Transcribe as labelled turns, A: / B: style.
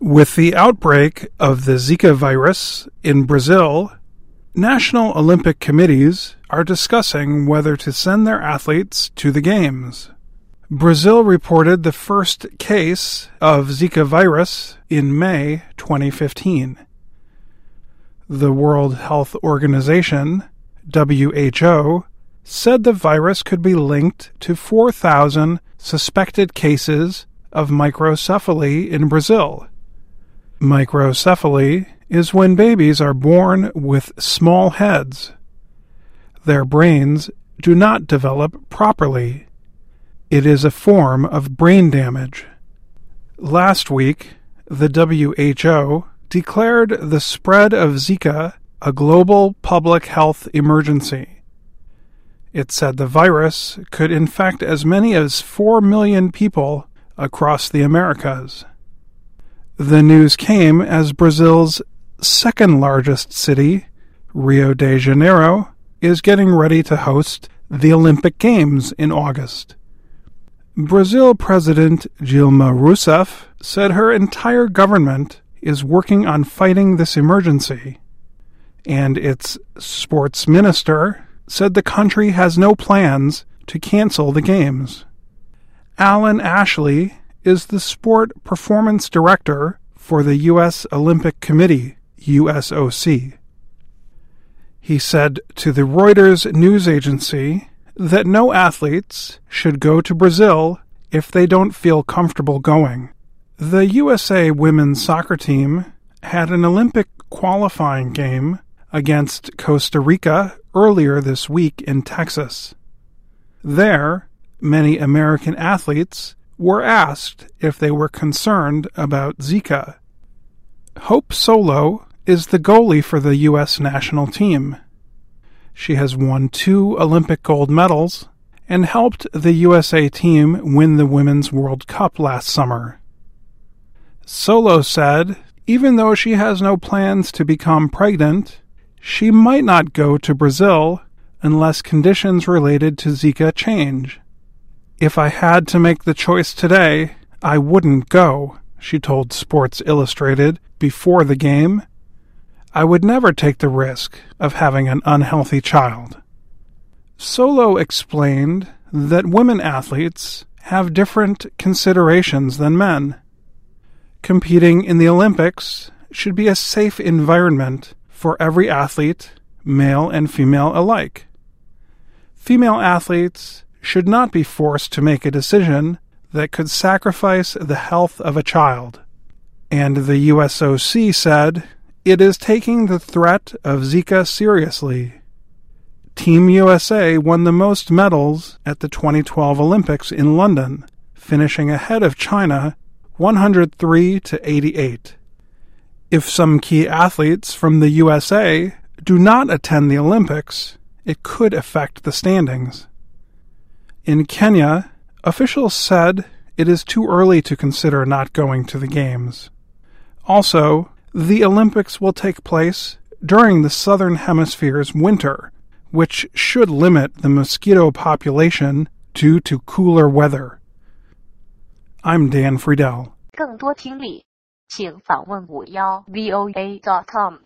A: With the outbreak of the Zika virus in Brazil, national Olympic committees are discussing whether to send their athletes to the Games. Brazil reported the first case of Zika virus in May 2015. The World Health Organization, WHO, said the virus could be linked to 4,000 suspected cases of microcephaly in Brazil. Microcephaly is when babies are born with small heads. Their brains do not develop properly. It is a form of brain damage. Last week, the WHO declared the spread of Zika a global public health emergency. It said the virus could infect as many as 4 million people across the Americas. The news came as Brazil's second-largest city, Rio de Janeiro, is getting ready to host the Olympic Games in August. Brazil President Dilma Rousseff said her entire government is working on fighting this emergency, and its sports minister said the country has no plans to cancel the Games. Alan Ashley is the Sport Performance Director for the U.S. Olympic Committee, USOC. He said to the Reuters news agency that no athletes should go to Brazil if they don't feel comfortable going. The USA women's soccer team had an Olympic qualifying game against Costa Rica earlier this week in Texas. There, many American athletes were asked if they were concerned about Zika. Hope Solo is the goalie for the U.S. national team. She has won 2 Olympic gold medals and helped the USA team win the Women's World Cup last summer. Solo said, even though she has no plans to become pregnant, she might not go to Brazil unless conditions related to Zika change. If I had to make the choice today, I wouldn't go, she told Sports Illustrated before the game. I would never take the risk of having an unhealthy child. Solo explained that women athletes have different considerations than men. Competing in the Olympics should be a safe environment for every athlete, male and female alike. Female athletes should not be forced to make a decision that could sacrifice the health of a child. And the USOC said it is taking the threat of Zika seriously. Team USA won the most medals at the 2012 Olympics in London, finishing ahead of China 103-88. If some key athletes from the USA do not attend the Olympics, it could affect the standings. In Kenya, officials said it is too early to consider not going to the Games. Also, the Olympics will take place during the Southern Hemisphere's winter, which should limit the mosquito population due to cooler weather. I'm Dan Friedel.
B: 更多听力，请访问51voa.com。